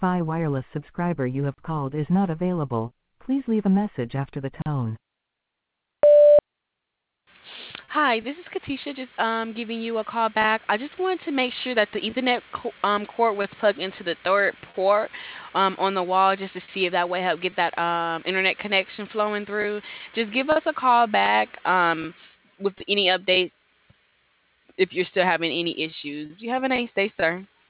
Fi Wireless subscriber you have called is not available. Please leave a message after the tone. Hi, this is Katisha just giving you a call back. I just wanted to make sure that the Ethernet cord was plugged into the third port on the wall just to see if that way help get that internet connection flowing through. Just give us a call back with any updates if you're still having any issues. You have a nice day, sir.